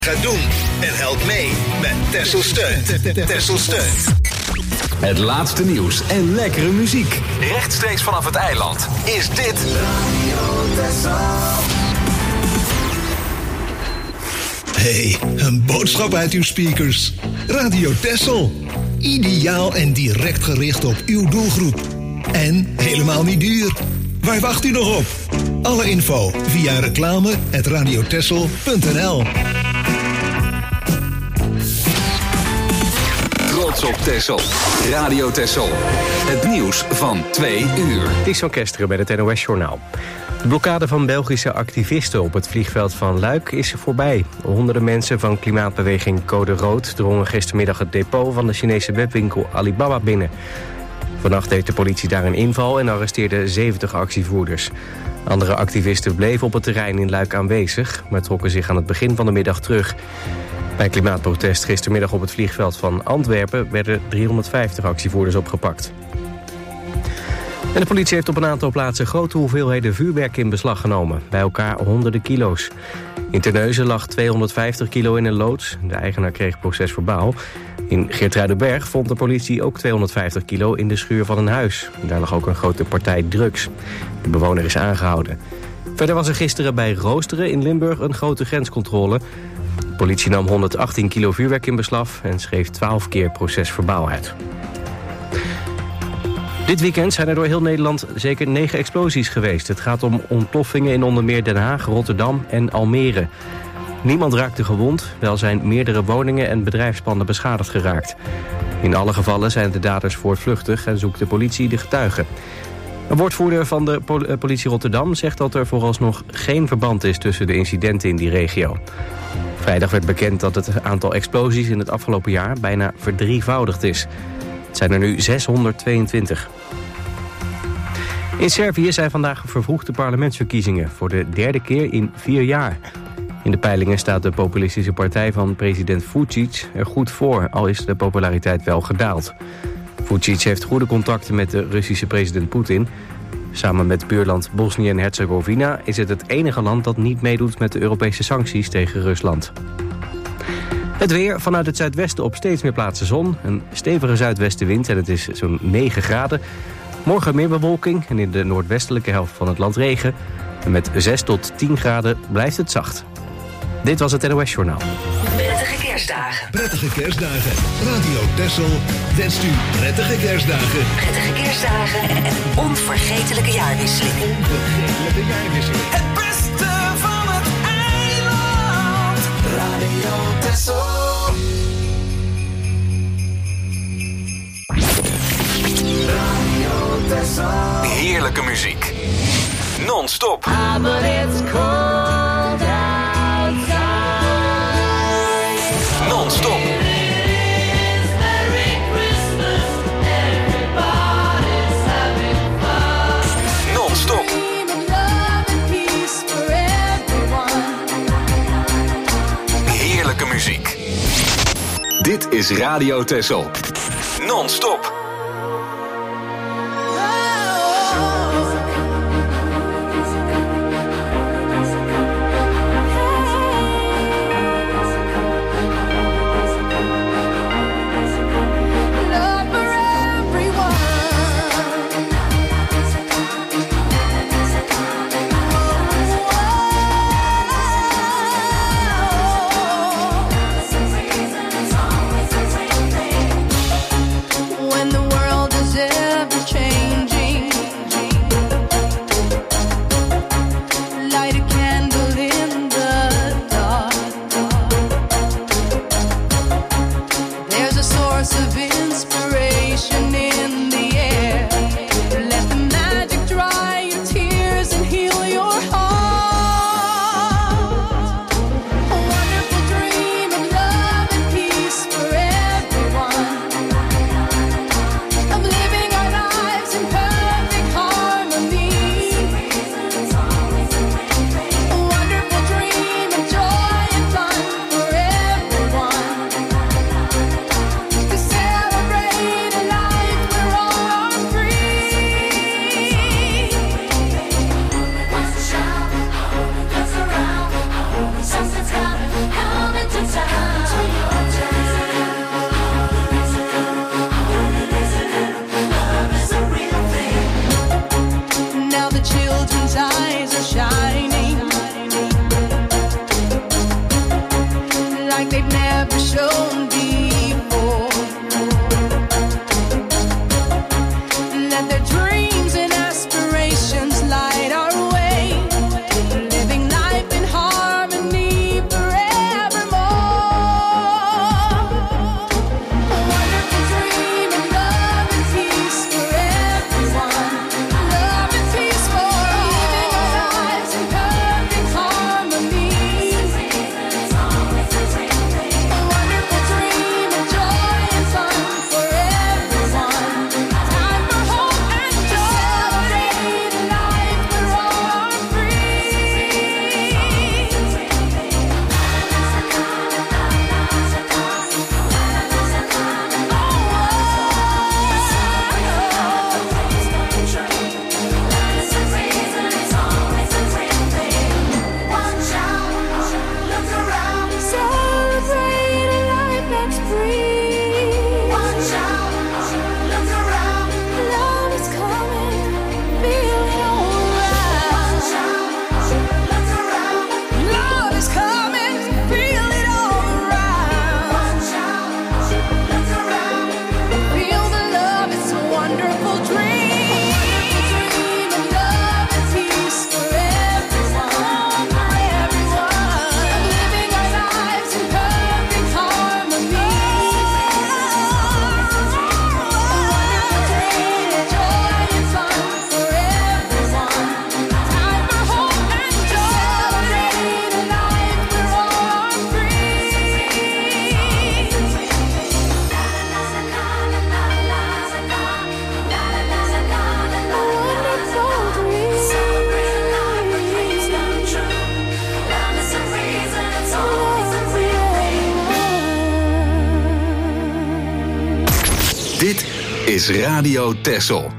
Ga doen en help mee met Texel Steunt. Texel Steunt. Het laatste nieuws en lekkere muziek. Rechtstreeks vanaf het eiland is dit Radio Texel. Hey, een boodschap uit uw speakers. Radio Texel. Ideaal en direct gericht op uw doelgroep. En helemaal niet duur. Waar wacht u nog op? Alle info via reclame@radiotexel.nl. Trots op Texel. Radio Texel. Het nieuws van 2 uur. Ties van Kesteren bij het NOS-journaal. De blokkade van Belgische activisten op het vliegveld van Luik is voorbij. Honderden mensen van klimaatbeweging Code Rood drongen gistermiddag het depot van de Chinese webwinkel Alibaba binnen. Vannacht deed de politie daar een inval en arresteerde 70 actievoerders. Andere activisten bleven op het terrein in Luik aanwezig, maar trokken zich aan het begin van de middag terug. Bij klimaatprotest gistermiddag op het vliegveld van Antwerpen werden 350 actievoerders opgepakt. En de politie heeft op een aantal plaatsen grote hoeveelheden vuurwerk in beslag genomen. Bij elkaar honderden kilo's. In Terneuzen lag 250 kilo in een loods. De eigenaar kreeg procesverbaal. In Geertruidenberg vond de politie ook 250 kilo in de schuur van een huis. Daar lag ook een grote partij drugs. De bewoner is aangehouden. Verder was er gisteren bij Roosteren in Limburg een grote grenscontrole. De politie nam 118 kilo vuurwerk in beslag en schreef 12 keer procesverbaal uit. Dit weekend zijn er door heel Nederland zeker 9 explosies geweest. Het gaat om ontploffingen in onder meer Den Haag, Rotterdam en Almere. Niemand raakte gewond, wel zijn meerdere woningen en bedrijfspanden beschadigd geraakt. In alle gevallen zijn de daders voortvluchtig en zoekt de politie de getuigen. Een woordvoerder van de politie Rotterdam zegt dat er vooralsnog geen verband is tussen de incidenten in die regio. Vrijdag werd bekend dat het aantal explosies in het afgelopen jaar bijna verdrievoudigd is. Het zijn er nu 622. In Servië zijn vandaag vervroegde parlementsverkiezingen voor de 3e keer in 4 jaar. In de peilingen staat de populistische partij van president Vučić er goed voor, al is de populariteit wel gedaald. Vučić heeft goede contacten met de Russische president Poetin. Samen met buurland Bosnië en Herzegovina is het het enige land dat niet meedoet met de Europese sancties tegen Rusland. Het weer, vanuit het zuidwesten op steeds meer plaatsen zon. Een stevige zuidwestenwind en het is zo'n 9 graden. Morgen meer bewolking en in de noordwestelijke helft van het land regen. En met 6 tot 10 graden blijft het zacht. Dit was het NOS Journaal. Prettige kerstdagen. Prettige kerstdagen. Radio Texel wenst u prettige kerstdagen. Prettige kerstdagen en een onvergetelijke jaarwisseling. Onvergetelijke jaarwisseling. Het beste van het eiland. Radio Texel. Radio Texel. Heerlijke muziek. Non-stop. But it's cold outside. Non-stop. Merry Christmas, everybody's having fun. Non-stop. Love and peace for everyone. Heerlijke muziek. Dit is Radio Texel. Non-stop. When the shown before. Let their dreams and aspirations light our way, living life in harmony forevermore. A wonderful dream of love and peace for everyone. Love and peace for all. Living our lives in perfect harmony. A wonderful dream of joy and fun for everyone. Time for hope and joy. Celebrate a life where all are free. Celebrate a life that's free. Watch out, look around. Love is coming, feel it all around. Watch out, look around. Love is coming, feel it all around. Watch out, look around. Feel the love, it's a wonderful dream. A wonderful dream of love and peace for everyone. Living our lives in perfect harmony. A wonderful dream of joy and fun for everyone. Time for hope and joy. Celebrate a life where all are free. Dit is Radio Texel.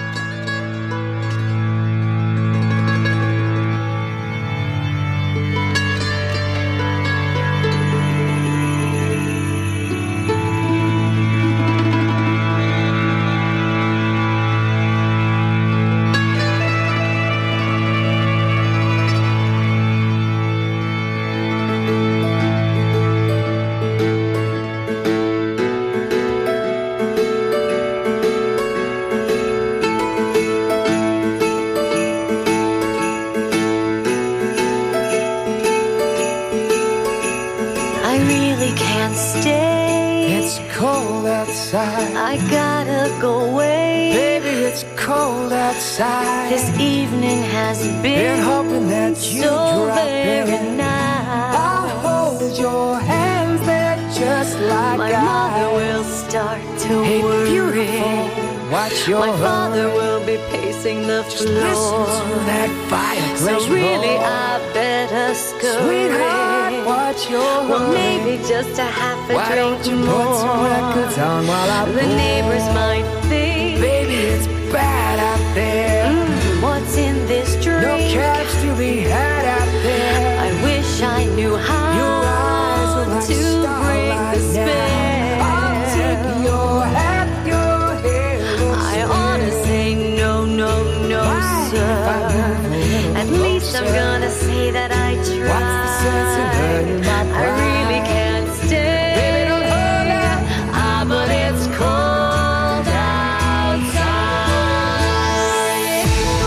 I really can't stay. It's cold outside. I gotta go away. Baby, it's cold outside. This evening has Been hoping that you so drop very in. nice. I'll hold your hands, they're just like My mother will start to Hey, worry. beautiful, watch your My father hurry. will be pacing the Just listen floor. to that fireplace So really, roar. I better scurry. Sweetheart, watch your Well, hurry. maybe just a half a Why drink don't you put some more. records on while I The pour? neighbors might think, Baby, it's bad out there. what's in this drink? No cabs to be had out there. I wish I knew how Your eyes are like to break the starlight spell. now. I'll take your hat, your hair looks I ought to say no, no, no, Why? sir. If I move a little At least I'm closer. gonna say that I tried. What's the sense in hurting my I pride? really can't stay. Baby, don't hold out. But it's cold outside.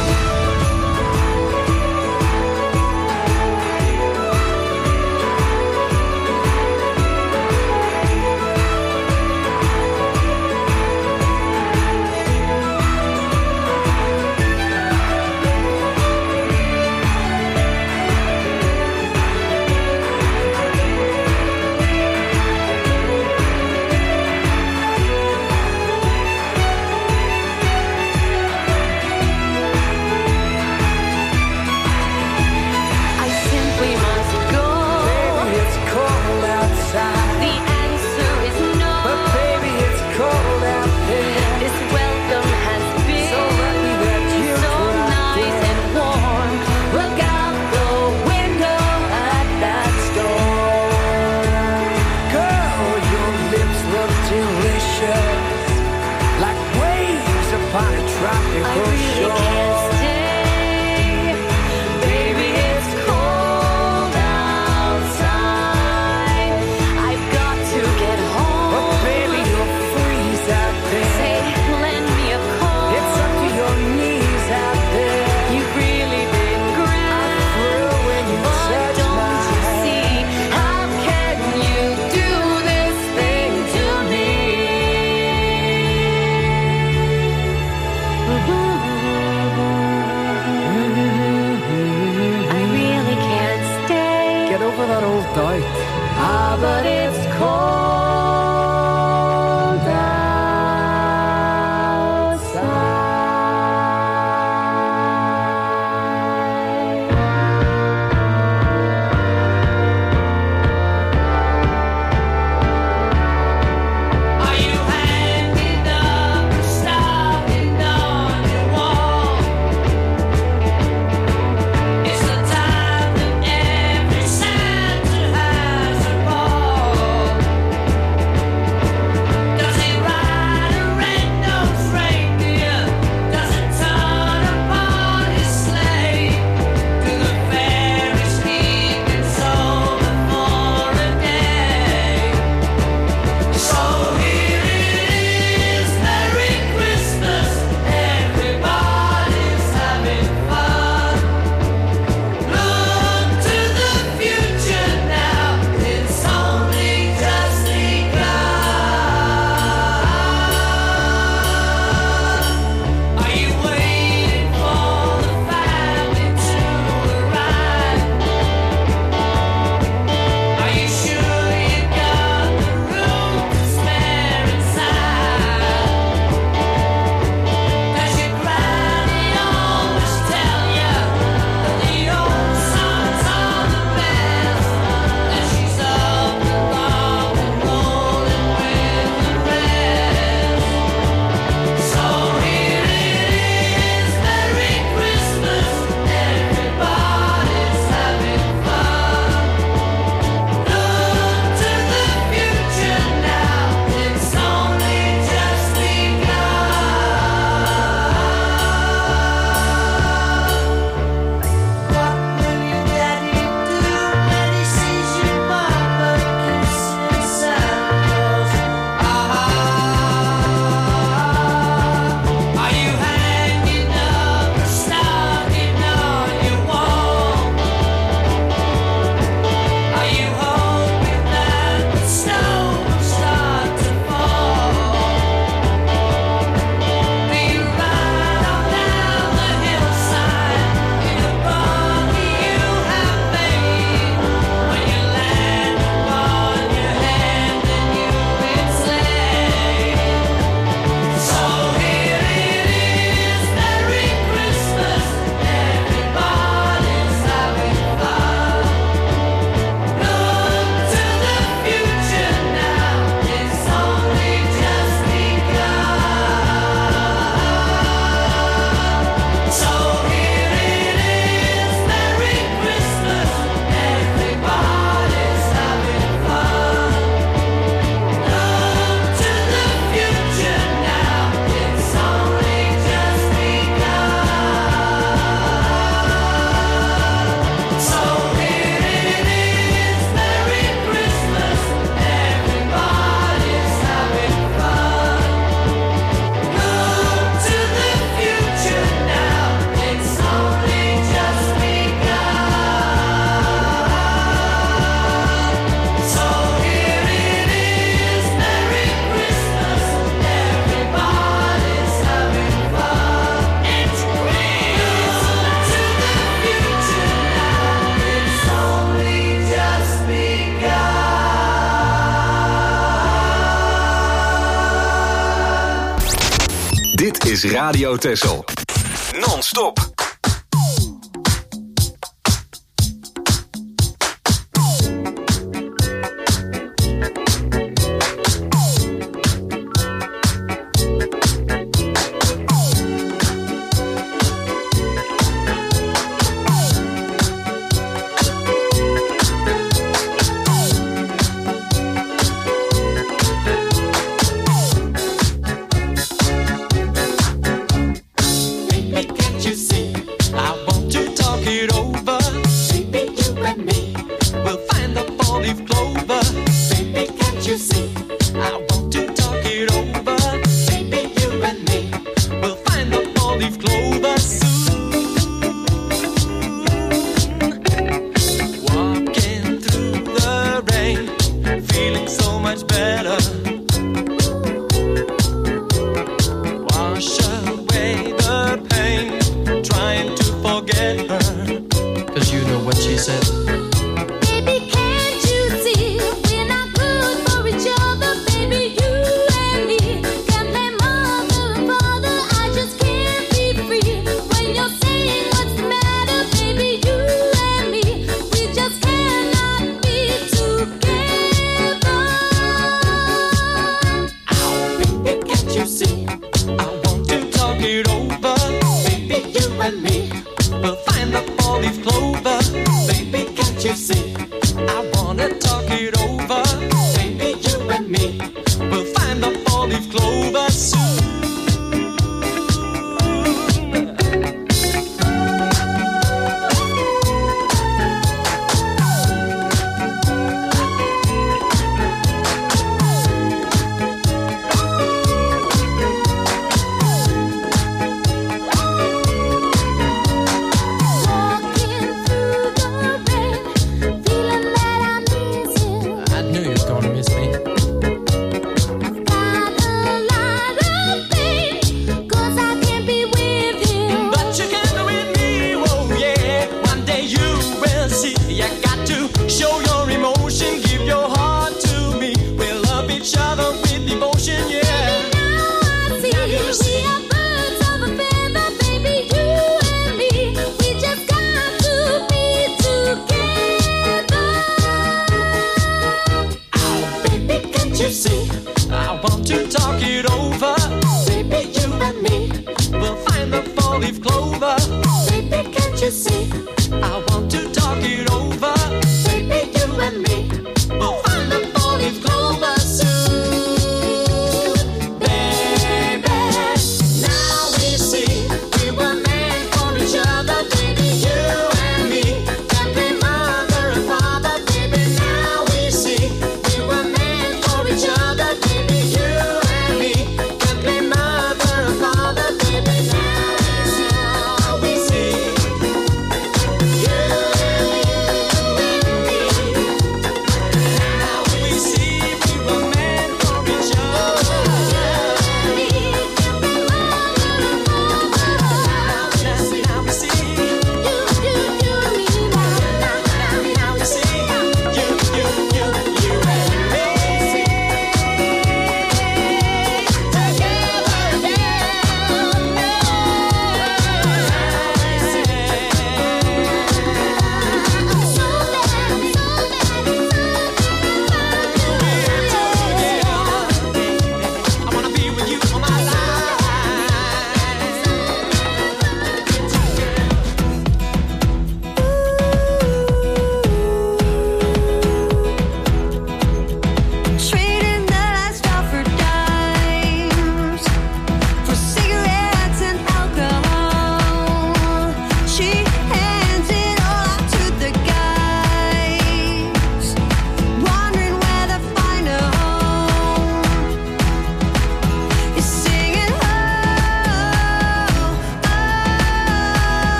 I simply must go. Baby, it's cold outside. The answer is no. But baby, it's cold out there. This welcome has been So lucky that you so dropped nice in. and warm. Look out the window at that storm. Girl, your lips look delicious, like waves upon a I tropical really shore. can't stay. Baby, it's cold outside. I've got to is Radio Texel. Non-stop.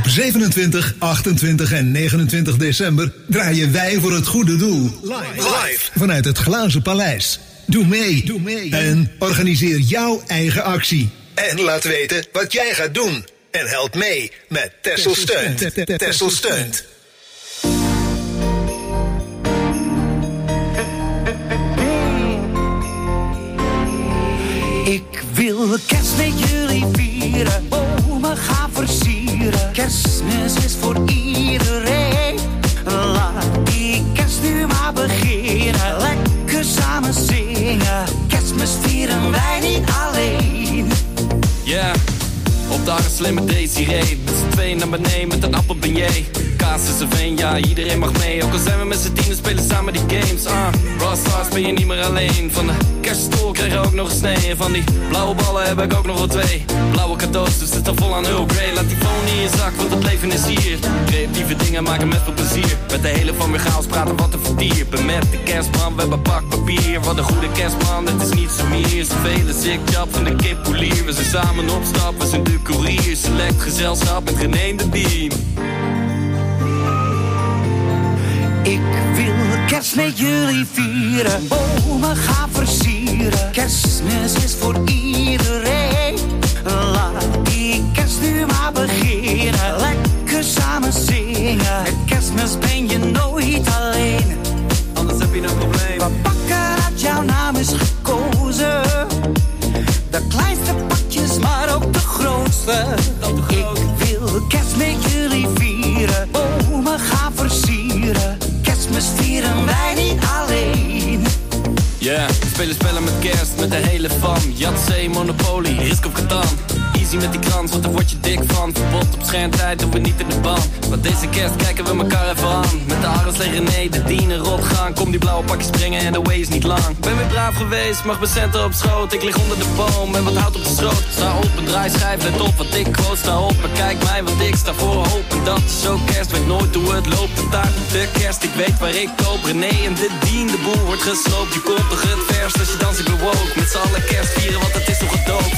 Op 27, 28 en 29 december draaien wij voor het goede doel. Live. Vanuit het Glazen Paleis. Doe mee. En organiseer jouw eigen actie. En laat weten wat jij gaat doen. En help mee met Texel Steunt. Texel Steunt. Ik wil kerst met jullie vieren, bomen gaan versieren. Kerstmis is voor iedereen. Laat die kerst nu maar beginnen. Lekker samen zingen. Kerstmis vieren wij niet alleen. Yeah, op de arm slimme Desiree. Met z'n tweeën naar beneden met een appelbeignet. Kaas is een veen, ja, iedereen mag mee. Ook al zijn we met z'n tienen, spelen samen die games. Brawl Stars ben je niet meer alleen. Van de kerststoel krijg je ook nog een snee. En van die blauwe ballen heb ik ook nog wel 2. Blauwe cadeaus, dus het is vol aan Earl Grey. Laat die phone in je zak, want het leven is hier. Creatieve dingen maken met veel plezier. Met de hele van weer chaos praten wat een verdiepen. Met de kerstman, we hebben pak papier. Wat een goede kerstman, het is niet zo meer. Zoveel is ik jap van de kip polier. We zijn samen op stap, we zijn de courier. Select gezelschap met geneemde beam. Ik wil kerst met jullie vieren, bomen gaan versieren. Kerstmis is voor iedereen. Laat die kerst nu maar beginnen. Lekker samen zingen. Met kerstmis ben je nooit alleen. Anders heb je een probleem. We pakken dat jouw naam is gekozen. De kleinste pakjes, maar ook de grootste. Ik wil kerst met jullie vieren, bomen gaan versieren. Kerstmis vieren wij niet alleen. Yeah, we spelen spellen met kerst, met de hele fam. Yatzee, Monopoly, Risk of Catan. Easy met die krans, want daar word je dik van. Verbod op schermtijd, doen we niet in de band. Maar deze kerst kijken we elkaar even aan. Met de Ares en René, de dienen rot gaan. Kom die blauwe pakjes springen en de way is niet lang. Ben weer braaf geweest, mag mijn centen op schoot. Ik lig onder de boom en wat hout op de schroot. Sta op en draai schijf, let op wat ik quote. Sta op en kijk mij, want ik sta voor hoop. En dat is ook kerst, weet nooit hoe het loopt. De taart op de kerst, ik weet waar ik koop. René en de dien, de boel wordt gesloopt. Je komt toch het verst als je dans ik bewoog. Met z'n allen kerst vieren, want het is toch gedoopt.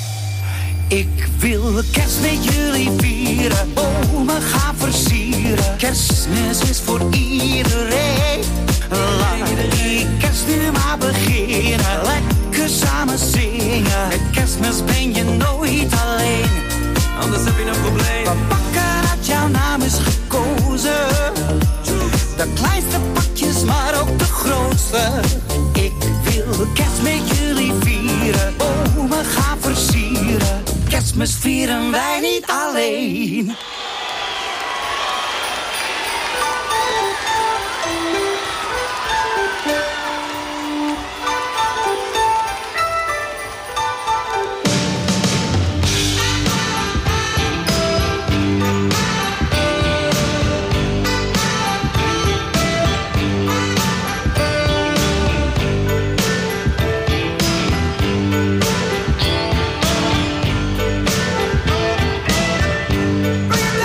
Ik wil kerst met jullie vieren, bomen gaan versieren. Kerstmis is voor iedereen. Laat die kerst nu maar beginnen. Lekker samen zingen. Met kerstmis ben je nooit alleen. Anders heb je een probleem. We pakken dat jouw naam is gekozen. De kleinste pakjes, maar ook de grootste. Ik wil kerst met jullie vieren, bomen gaan versieren. Kerstmis vieren wij niet alleen. Bring it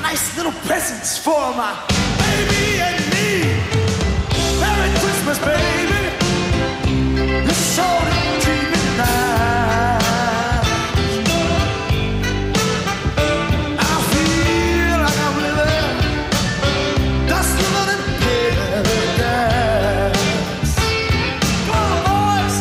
nice little presents for my baby and me. Merry Christmas, baby. You sure did treat me nice. I feel like I'm living, just living in paradise. Come on, boys.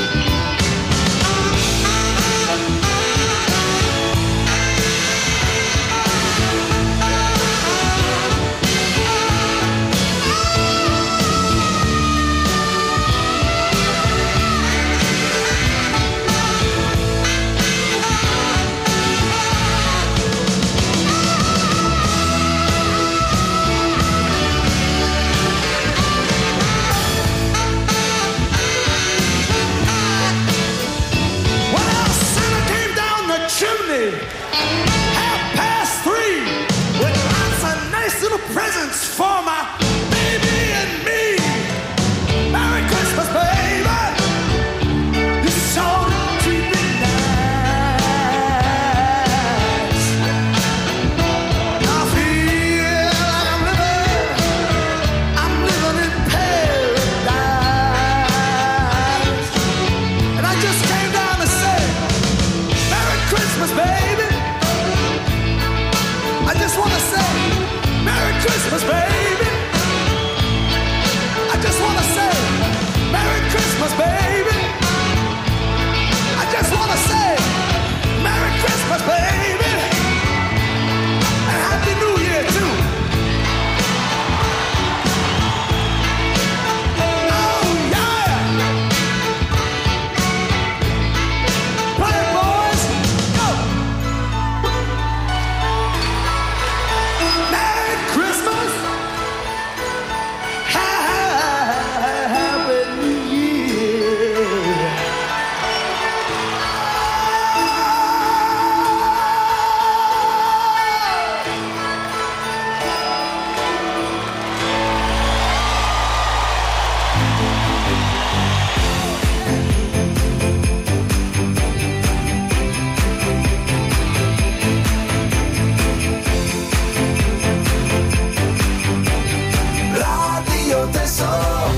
Well, Santa came down the chimney 3:30 with lots of nice little presents for my baby and me. Merry Christmas, baby. You sure did treat me nice. I feel like I'm living in paradise. And I just came down to say, Merry Christmas, baby. I just want to say, Merry Christmas, baby. I just want to say, Merry Christmas, baby. I just want to say, Merry Christmas, baby. And Happy New Year, too. Oh, yeah. Play it, boys. Go. Merry Christmas. Happy New Year. Radio Tesoro.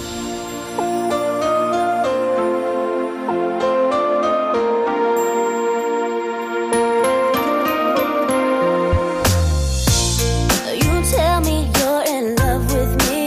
You tell me you're in love with me,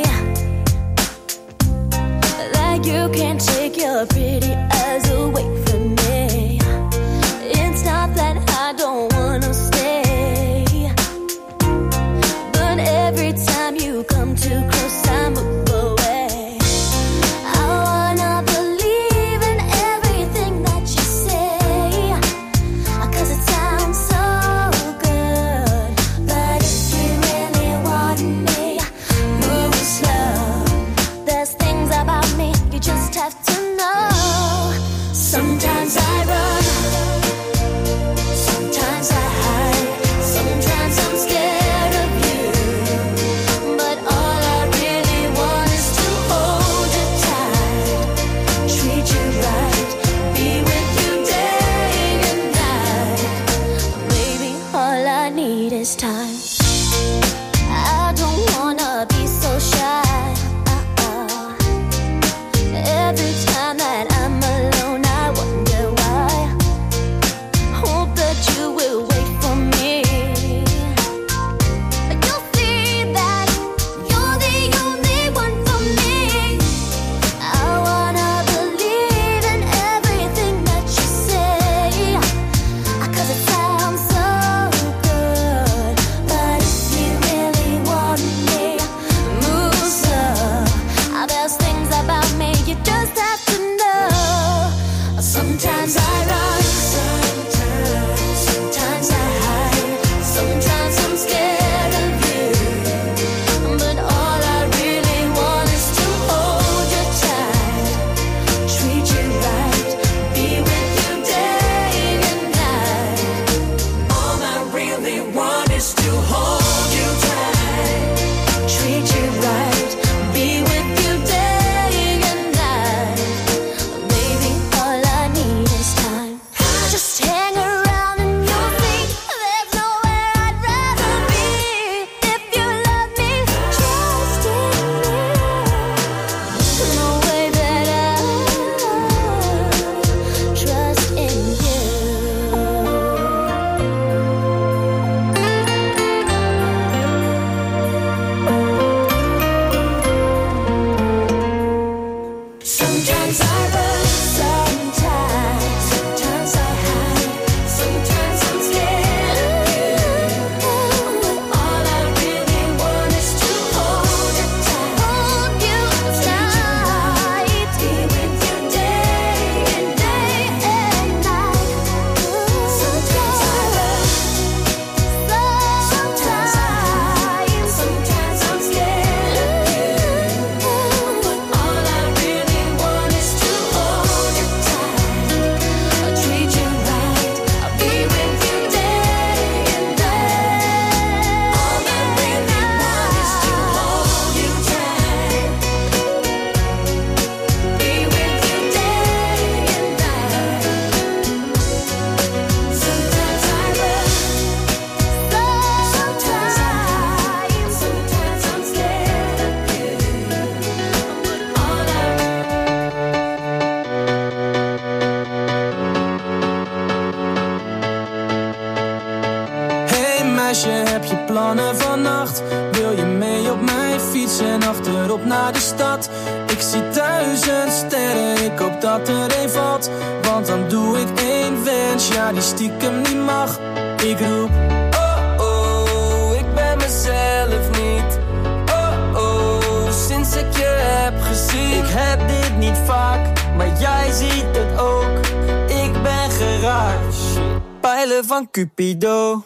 like you can't take your pretty eyes away from me. It's not that I don't wanna stay, but every time you come too close, I move away. I wanna believe in everything that you say, 'cause it sounds so good. But if you really want me, move slow. There's things about me you just have to know. Sometimes I run, sometimes I hide, sometimes I'm scared of you. But all I really want is to hold you tight, treat you right, be with you day and night. Baby, all I need is time. I don't wanna be so shy. Every time that I'm alone, I wonder why. Hope that you will wait for me. You'll see that you're the only one for me. I wanna believe in everything that you say, 'cause it sounds so good. But vannacht. Wil je mee op mijn fiets en achterop naar de stad? Ik zie 1000 sterren, ik hoop dat er een valt. Want dan doe ik één wens, ja die stiekem niet mag. Ik roep, oh oh, ik ben mezelf niet. Oh oh, sinds ik je heb gezien. Ik heb dit niet vaak, maar jij ziet het ook. Ik ben geraakt, pijlen van Cupido.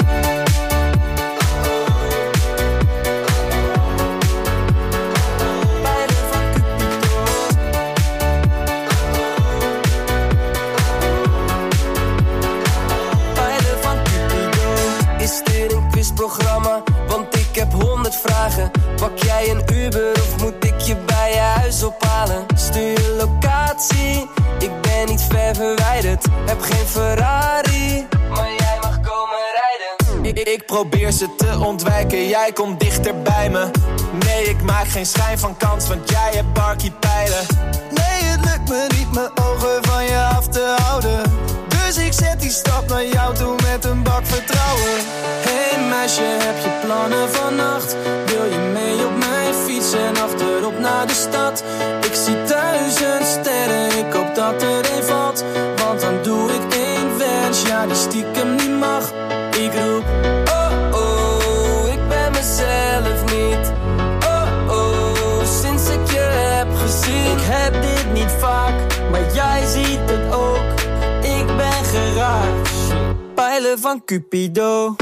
Programma, want ik heb 100 vragen. Pak jij een Uber of moet ik je bij je huis ophalen? Stuur je locatie, ik ben niet ver verwijderd. Heb geen Ferrari, maar jij mag komen rijden. Ik probeer ze te ontwijken, jij komt dichter bij me. Nee, ik maak geen schijn van kans, want jij hebt barkie pijlen. Nee, het lukt me niet mijn ogen van je af te houden. Dus ik zet die stap naar jou toe met een bak vertrouwen. Hey meisje, heb je plannen vannacht? Wil je mee op mijn fiets en achterop naar de stad? Ik zie 1000 sterren, ik hoop dat er een valt. Want dan doe ik één wens, ja die stiekem niet mag. Ik roep, oh oh, ik ben mezelf niet. Oh oh, sinds ik je heb gezien. Ik heb dit niet vaak, maar jij ziet het ook. Ik ben geraakt, pijlen van Cupido.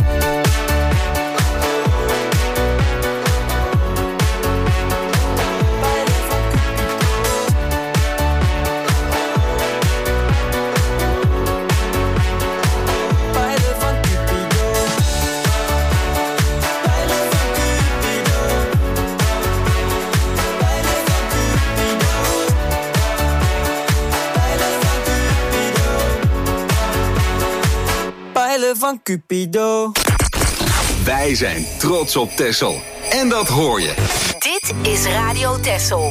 Van Cupido. Wij zijn trots op Texel. En dat hoor je. Dit is Radio Texel.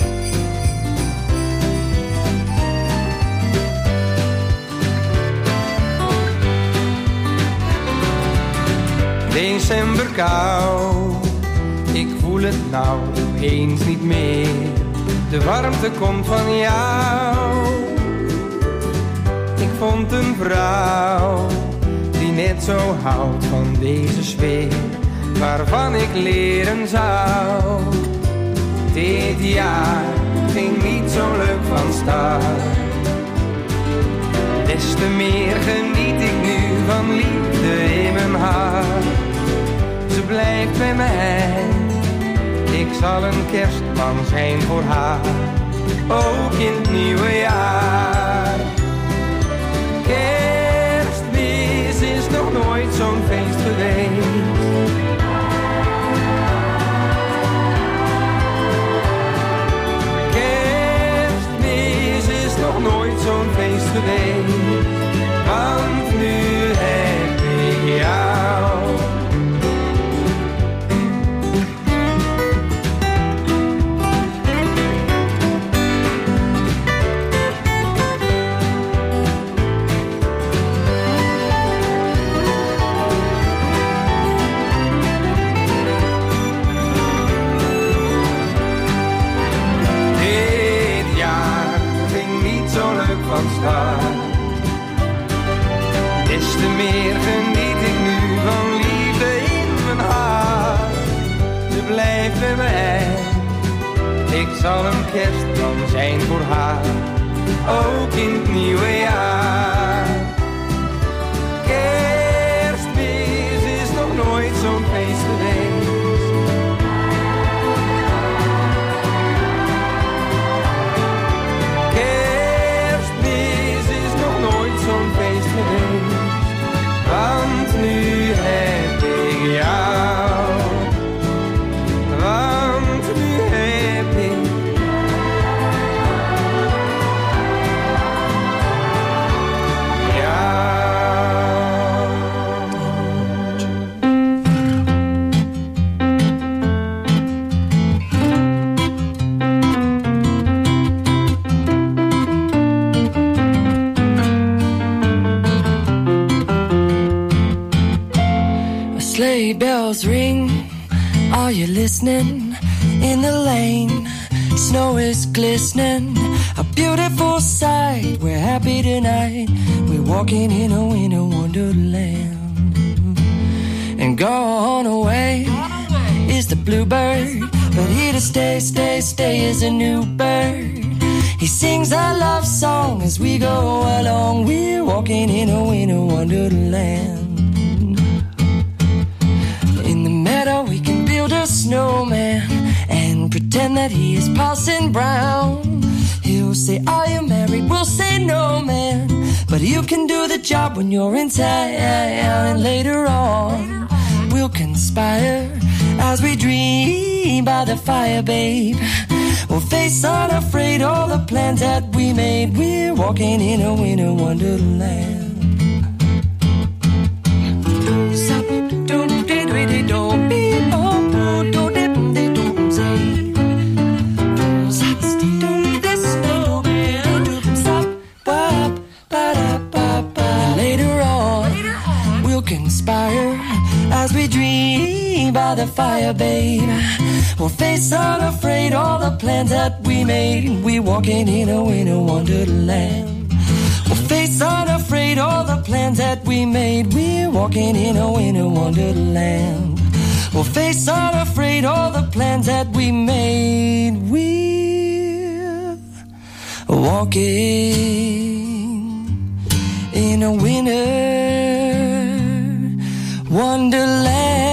Decemberkou, ik voel het nou eens niet meer. De warmte komt van jou. Ik vond een vrouw die net zo houdt van deze sfeer, waarvan ik leren zou. Dit jaar ging niet zo leuk van start. Des te meer geniet ik nu van liefde in mijn hart. Ze blijft bij mij, ik zal een kerstman zijn voor haar, ook in het nieuwe jaar. Kerstmis is nog nooit zo'n feest geweest. Kerstmis is nog nooit zo'n feest geweest. Want nu heb ik jou. Van start. Des te meer geniet ik nu van liefde in mijn hart. Ze blijft bij mij, ik zal een kerstman zijn voor haar, ook in het nieuwe jaar. Kerstmis is nog nooit zo'n feest geweest. Want nu heb ik jou. Want nu heb ik. Are you listening? In the lane, snow is glistening, a beautiful sight. We're happy tonight. We're walking in a winter wonderland. And gone away is the bluebird, but here to stay, stay, stay is a new bird. He sings our love song as we go along. We're walking in a winter wonderland. In the meadow we can build a snowman and pretend that he is Parson Brown. He'll say, are you married? We'll say no, man, but you can do the job when you're in town. And later on we'll conspire as we dream by the fire, babe. We'll face unafraid all the plans that we made. We're walking in a winter wonderland. Later on, we'll conspire as we dream by the fire, babe. We'll face unafraid all the plans that we made. We're walking in a winter wonderland. We'll face unafraid all the plans that we made. We're walking in a winter wonderland. We'll face unafraid all the plans that we made. We're walking in a winter wonderland.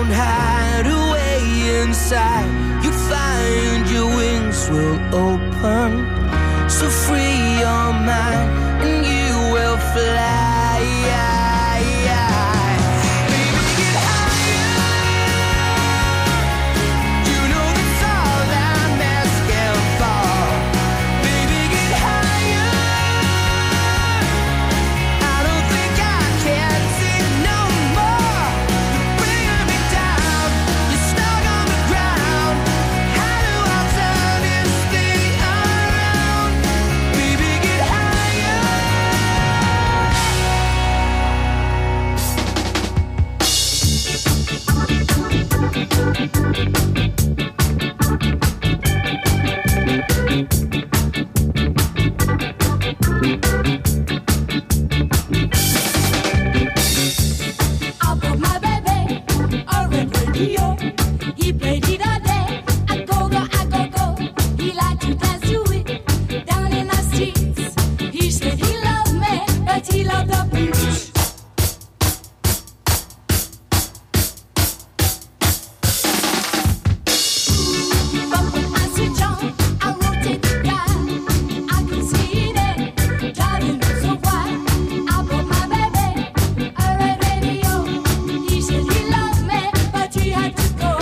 don't hide away inside. You find your wings will open. So free your mind and you will fly. He played it all day. I go go. He liked to dance to it down in the streets. He said he loved me, but he loved the blues. But when I switch on, I rotate the dial. I can see it driving me so wild. I bought my baby a red radio. He said he loved me, but he had to go.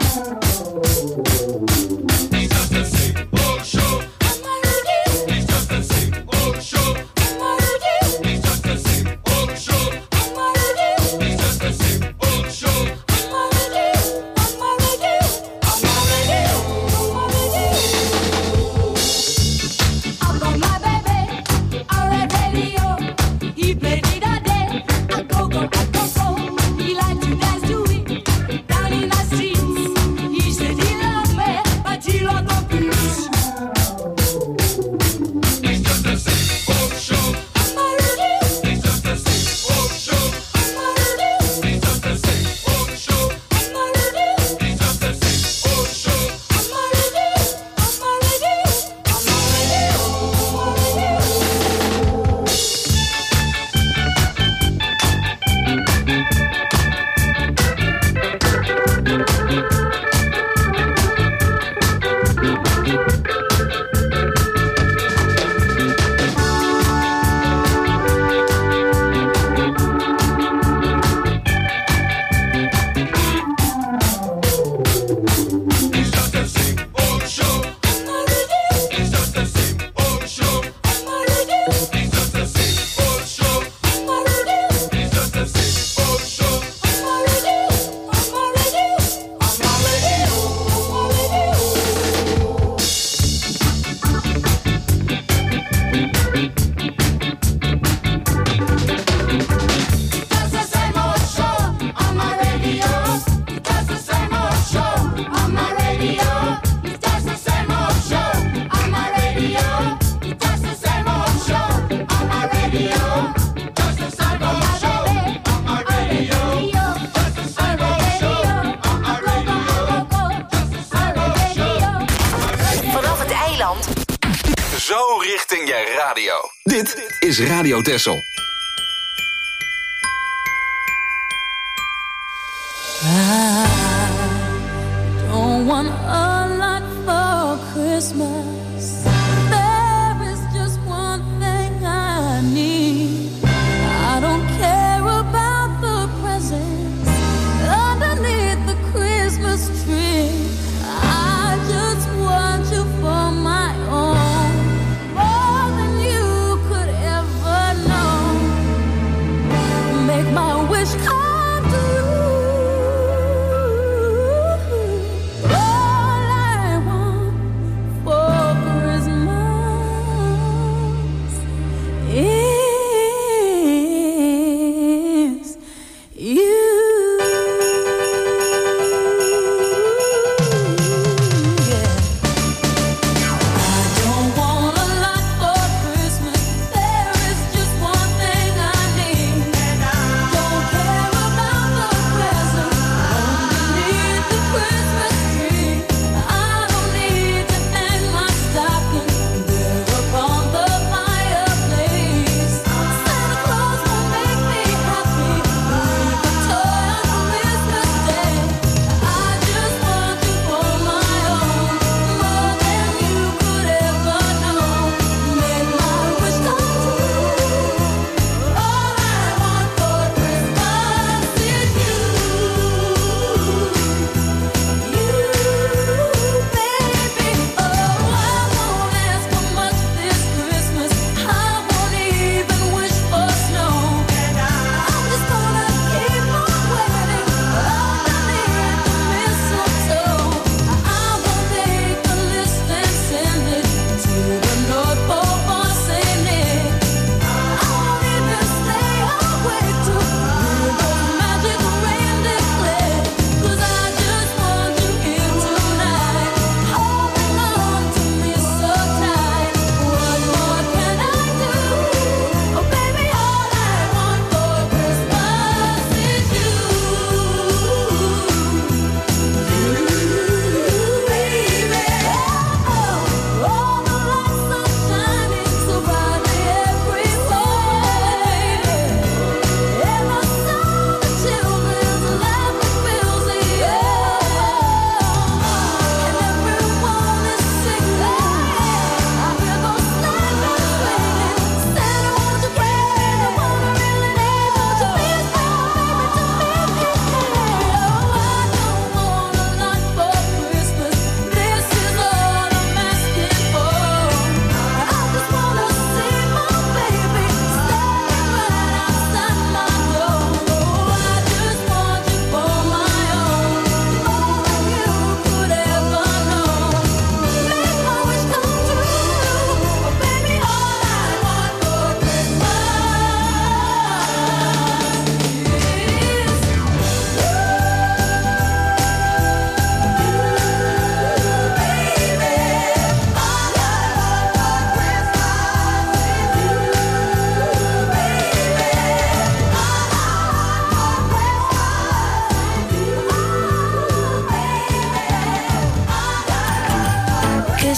He's just a same old show. On my radio, He's just a same old show. on my radio, He's just a same old show. on my radio, He's just a same old show. on my radio, on my radio, on my radio, on my radio. I got my baby a red radio. He played it all day. I go go. He liked to dance to it down in the streets. He said he loved me, but he loved the blues. He's just a same old show. On my radio, He's just a same old show. on my radio, He's just a same old show. on my radio, He's just a same old show. on my radio, on my radio, on my radio, on my radio. He's just a same old show. On my radio, He's just a same old show. on my radio, He's just a same old show. on my radio, He's just a same old show. on my radio, on my radio, on my radio, on my radio. That's the same old show on my radio. That's the same old show on my radio. That's the same old show on my radio. That's the same old show on my radio. Just the same old show on my radio. Just the same old show on my radio. Just the same old show. Vanaf het eiland. Zo richting je radio. Dit is Radio Texel. Don't want a lot for Christmas. There is just one thing I need. I don't care about the presents underneath the Christmas tree. I just want you for my own, more than you could ever know. Make my wish come true. All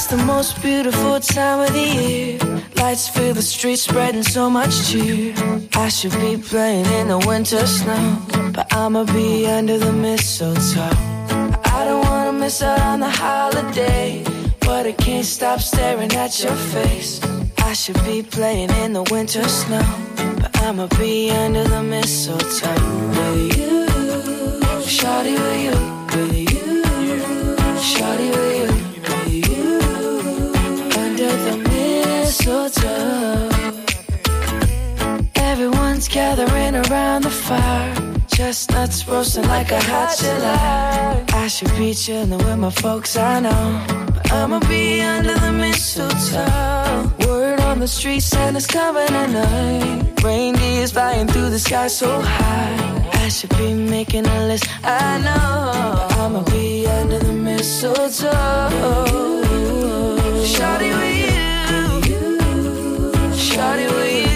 It's the most beautiful time of the year. Lights fill the streets, spreading so much cheer. I should be playing in the winter snow, but I'ma be under the mistletoe. I don't wanna miss out on the holiday, but I can't stop staring at your face. I should be playing in the winter snow, but I'ma be under the mistletoe. With you, shawty, with you, with you, shawty, with you, with you, under the mistletoe. Everyone's gathering around the fire, chestnuts roasting like a hot July. I should be chilling with my folks, I know, but I'ma be under the mistletoe. Word on the street, Santa's coming tonight. Reindeer's flying through the sky so high. I should be making a list, I know, but I'ma be under the mistletoe. Shawty with you, shawty with you,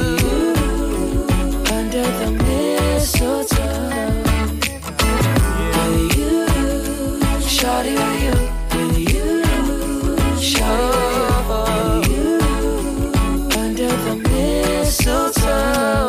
under the mistletoe. With you, shawty with you, with you, shawty with you, under the mistletoe.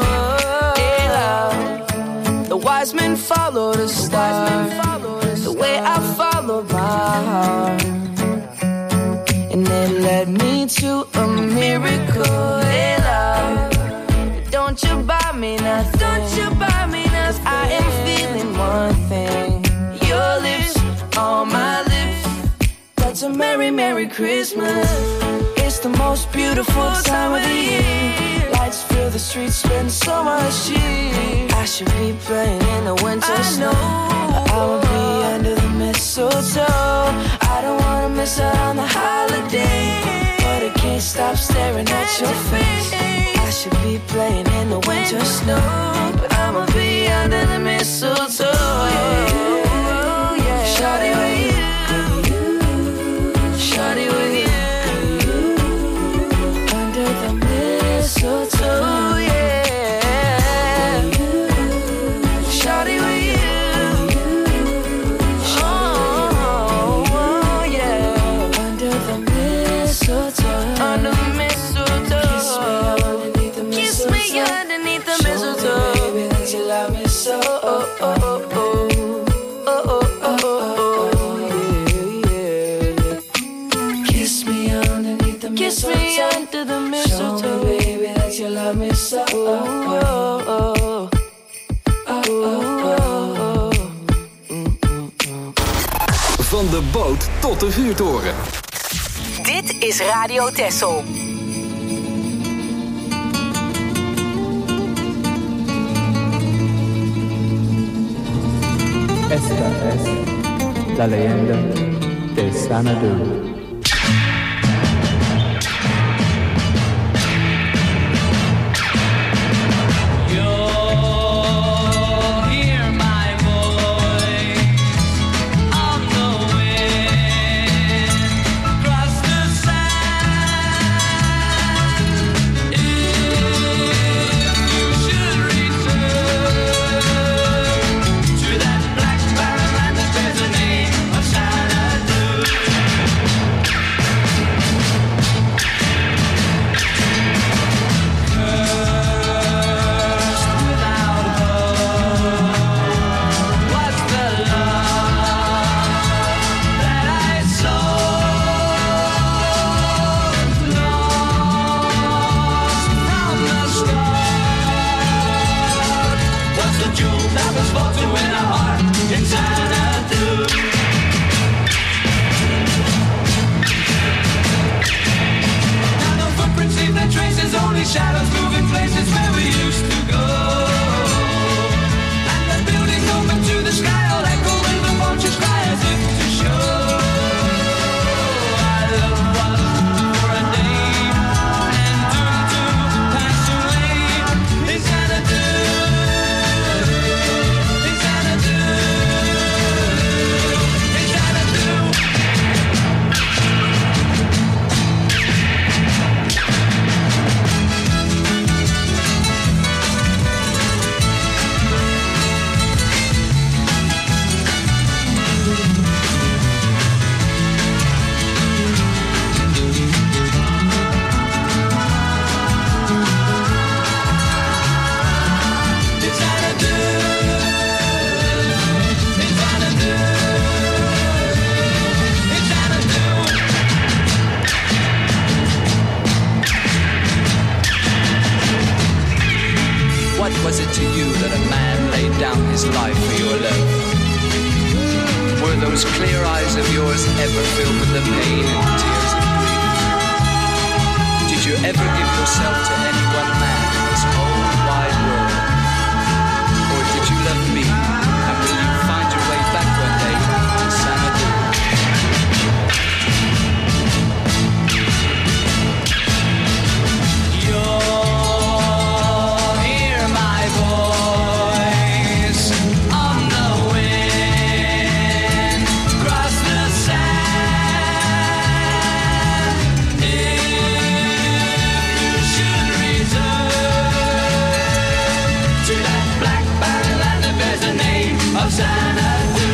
The wise men follow the star, the way I followed my heart, and it led me to a miracle. Hey, love, don't you buy me nothing, don't you buy me nothing. I am feeling one thing, your lips on my lips. That's a merry, merry Christmas. It's the most beautiful time of the year. Lights fill the streets, spend so much cheer. I should be playing in the winter snow, but I will be under the mistletoe. I don't wanna miss out on the holiday, but I can't stop staring at your face. I should be playing in the winter snow, but I'ma be under the mistletoe. Shawty with you, shawty with you, under the mistletoe, yeah. Shawty with you, oh, yeah. Under the mistletoe, under the mistletoe. Kiss me underneath the mistletoe. Show me, baby, that you love me so. Oh, oh, oh, oh. Oh, oh, oh, oh, oh, yeah, yeah. Kiss me underneath the mistletoe. Kiss me under the mistletoe. Show me, baby, that you love me so. Oh, oh, oh. Oh, oh, oh. Van de boot tot de vuurtoren. Dit is Radio Texel. Esta es la leyenda de Xanadu. those clear eyes of yours ever filled with the pain and tears of grief? Did you ever give yourself to any one man in this whole wide world? Or did you love me, and will you find your way back one day to Xanadu? You'll hear my voice on the wind, across the sand. If you should return to that black land that bears the name of Xanadu.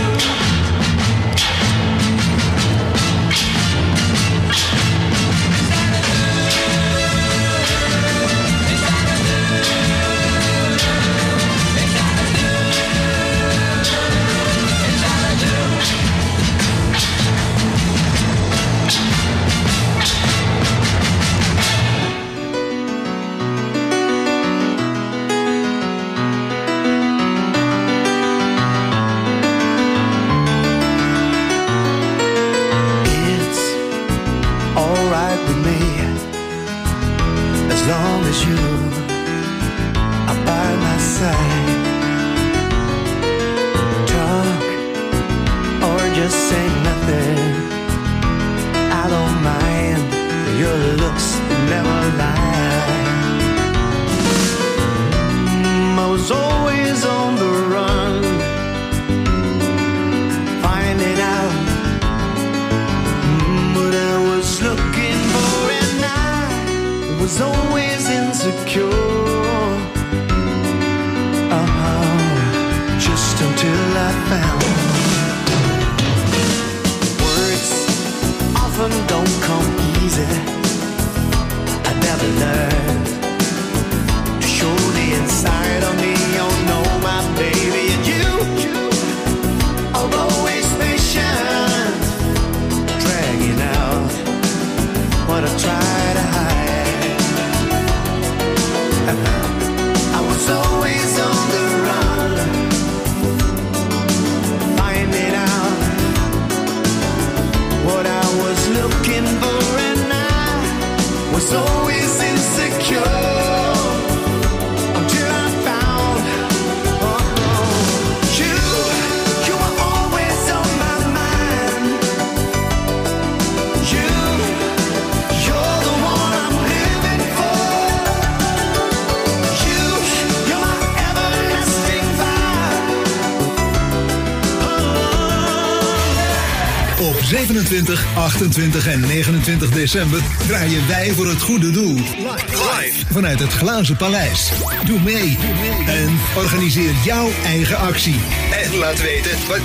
It's alright with me as long as you are by my side. Talk or just say nothing, I don't mind. Your looks never lie. I was always on the run, finding out what I was looking for, and I was always insecure. Just until I found words often don't come easy. I never learned to show the inside of me. Oh no, my baby, and you are always patient, dragging out what I try to hide. I was always on the run, finding out what I was looking for, and I was always insecure until I found you. You were always on my mind. You're the one I'm living for. You're my everlasting fire. Op 27, 28 en 29 december draaien wij voor het goede doel. Live vanuit het Glazen Paleis. Doe mee en organiseer jouw eigen actie. En laat weten wat